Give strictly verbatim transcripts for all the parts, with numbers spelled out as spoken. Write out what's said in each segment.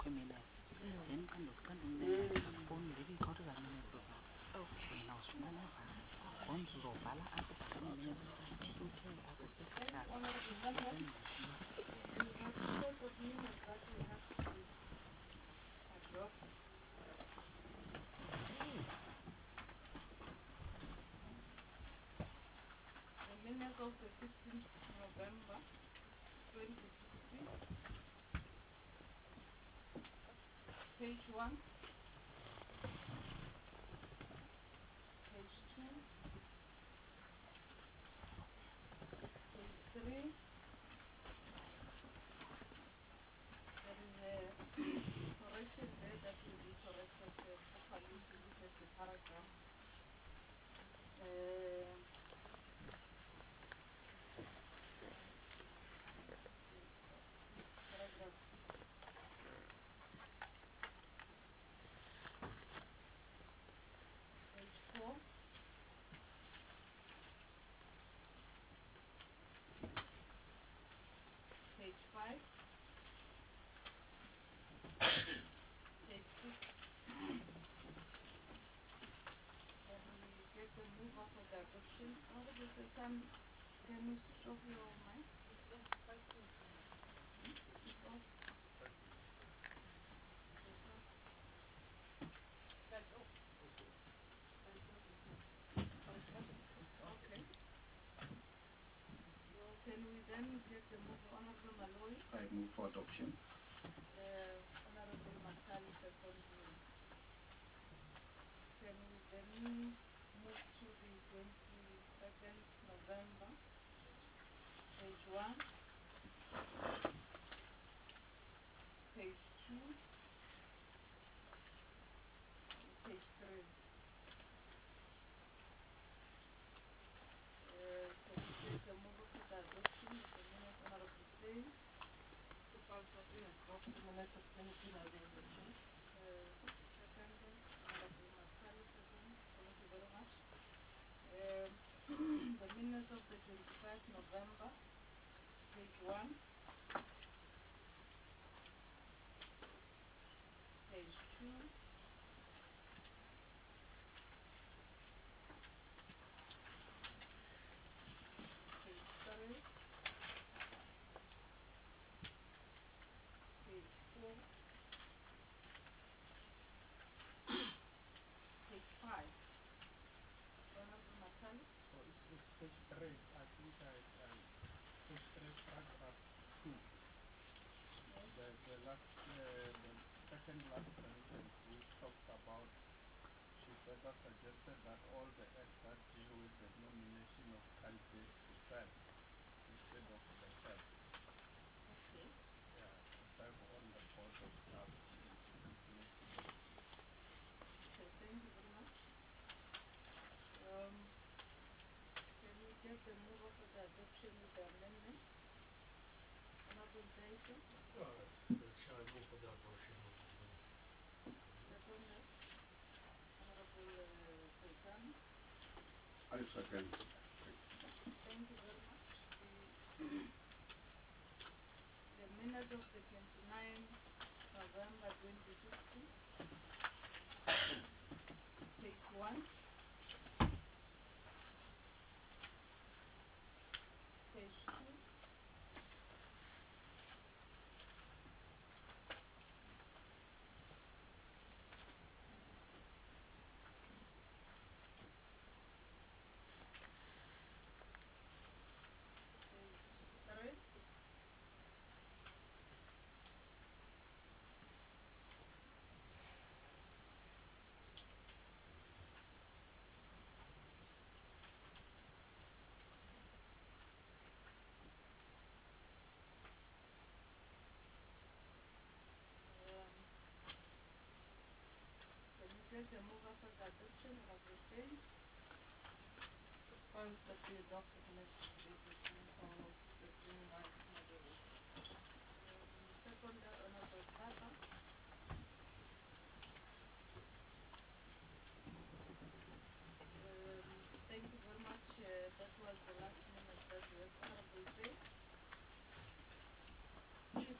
minutes. Mm. Then can look can then phone lady got a minute to go. Okay. Now small ever. All Once right. low bala at the two minutes. Two K at the six chat. Open I move for adoption. So it's, it's page three. I think I, I page three, paragraph two. The the last uh, the second last sentence, which talks about, she further suggested that all the acts that deal with the nomination of candidates to serve instead of the serve. Yeah, to serve on the board of staff. Shall I move for the adoption of the minutes? I second.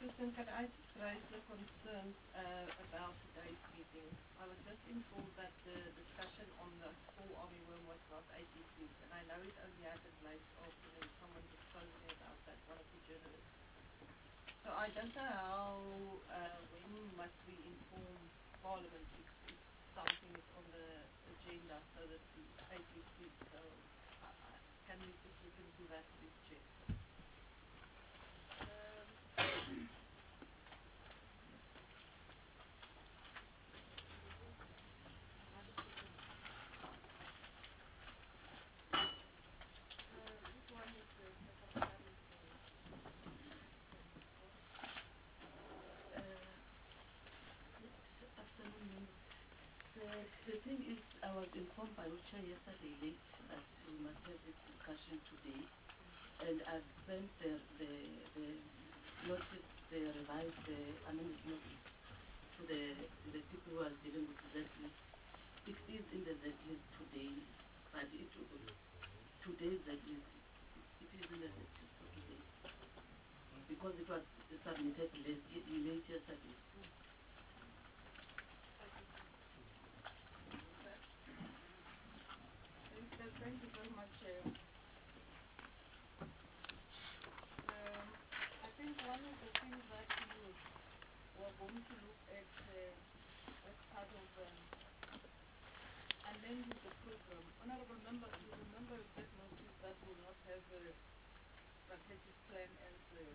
Kristen, can I just raise the concerns uh, about today's meeting? I was just informed that the discussion on the fall armyworm was not eight foods, and I know it only happened late afternoon. Someone just phoned me about that, one of the journalists. So I don't know how, uh, when must we inform Parliament if, if something is on the agenda so that the eight foods. So uh, uh, can we just look into that, please, Chair? The thing is, I was informed by Ucha yesterday late that we must have this discussion today, and I've sent the, the, the notice, the revised, the amended notice to the to the people who are dealing with Z list. It is in the Z list today, but it will, today's Z list, it is in the Z list for today, because it was submitted late, late yesterday. Thank you very much, Chair. Um, I think one of the things that you were going to look at uh, as part of um, amending the program. Honourable Member, you remember you said notice that will not have a strategic plan as uh,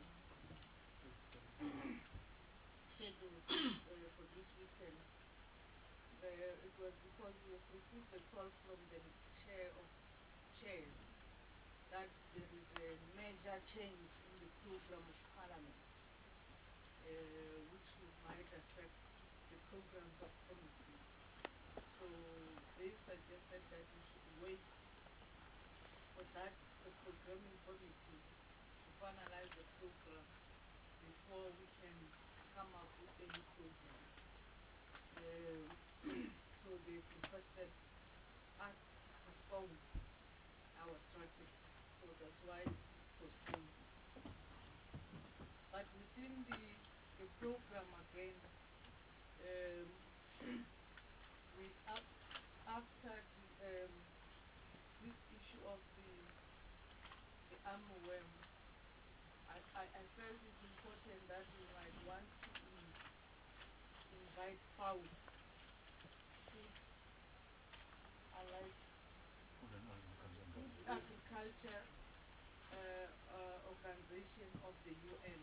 scheduled uh, for this weekend. Uh, it was because we have received a call from the chair of chairs that there is a major change in the program of Parliament, uh, which might affect the programs of committees. So they suggested that we should wait for that, the programming committee, to finalize the program before we can come up with any program. Uh, so they've requested us to postpone our strategy. So that's why this is postponed. But within the, the program again, um, we up, after the, um, this issue of the, the armyworm, I, I, I felt it's important that we might want to in, invite F A O, Food, Allied, Food Agriculture uh, uh, Organization of the U N,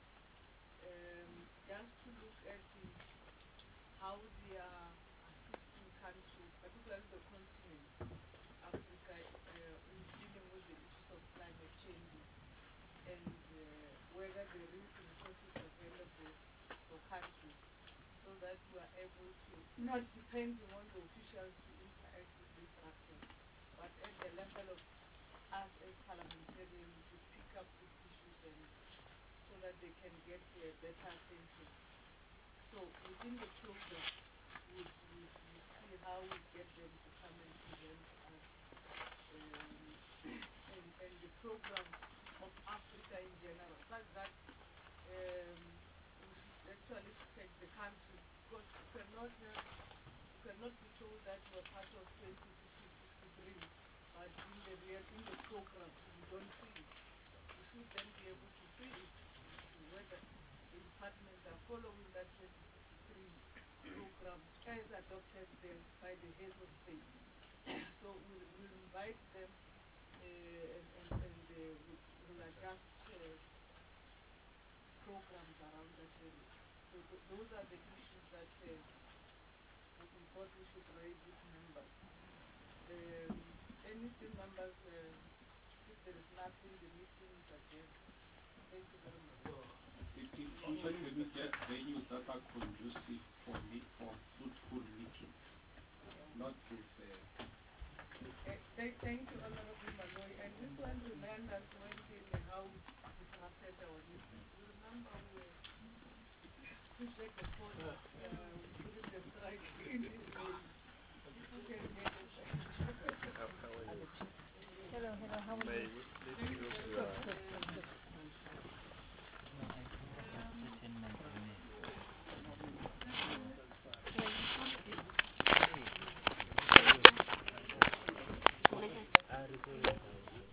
um, just to look at the, how they are assisting countries, particularly the continent, Africa, uh, in dealing with the issues of climate changes, and uh, whether there is resources available for countries, so that we are able to, not depending on the officials to interact with these actors, but at the level of us as parliamentarians to pick up these issues, and so that they can get uh, better attention. So within the program, we would see how we get them to come and present to us, um, and, and the program of Africa in general, such that um, we should actually take the countries, because you cannot have, you cannot be told that you are part of twenty fifty-three, but in the real, in the program you don't see it. You should then be able to see it, whether the departments are following that twenty fifty-three program as adopted them by the heads of state. So we'll, we'll invite them, uh, and, and, and uh, we'll, we'll adjust uh, programs around that area. So th those are the issues that uh, we thought we should raise with members. Um, anything members, uh, if there is nothing, the meeting is adjourned. Thank you very much. If, if also can we get venues that are conducive for me for fruitful meeting, not this. Uh, Uh, th thank you, Honorable Malloy. And this one reminds us when the House disrupted our meetings. You remember we were pushing the corner, uh, during the strike in this way. People can get it. Hello, hello, how are you? Thank you very much. Uh, um, Tourism.